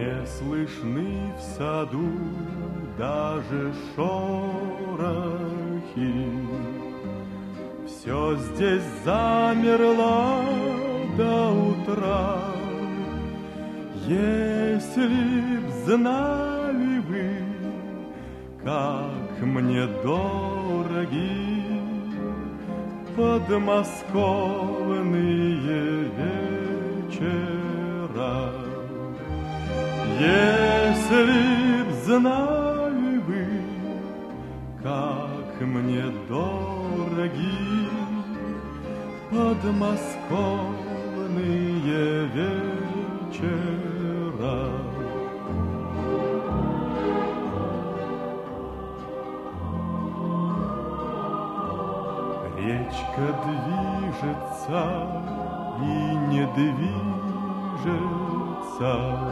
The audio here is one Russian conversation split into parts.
Не слышны в саду даже шорохи. Все здесь замерло до утра. Если б знали вы, как мне дороги подмосковные вечера. Если б знали вы, как мне дороги подмосковные вечера. Речка движется и не движется,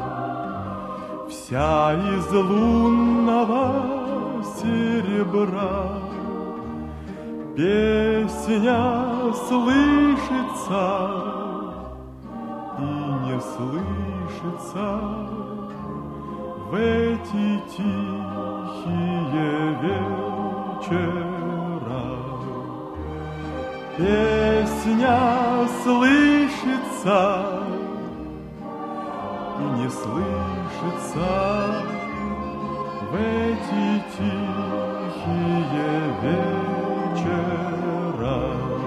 вся из лунного серебра. Песня слышится и не слышится в эти тихие вечера. Песня слышится и не слышится в эти тихие вечера.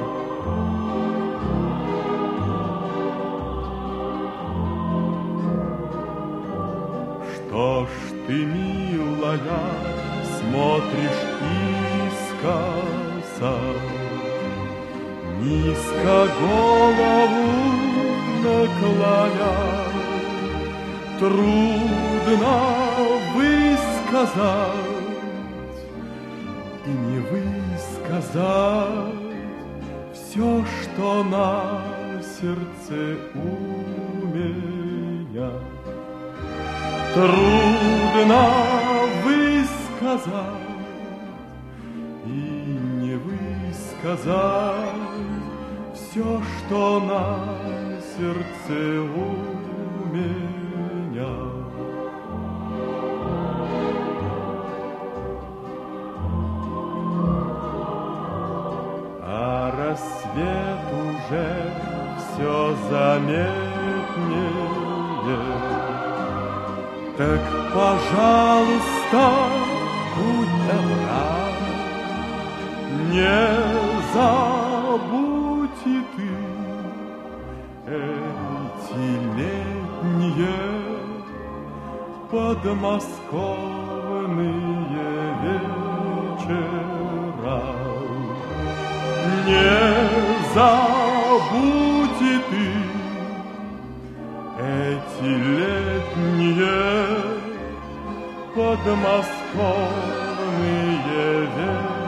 Что ж ты, милая, смотришь искоса, низко голову наклоня? Трудно высказать и не высказать все, что на сердце у меня. Трудно высказать и не высказать все, что на сердце у меня. А рассвет уже все заметнее. Так, пожалуйста, будь добра, не забудь и ты эти летние подмосковные вечера. Не забудь и ты эти летние подмосковные вечера.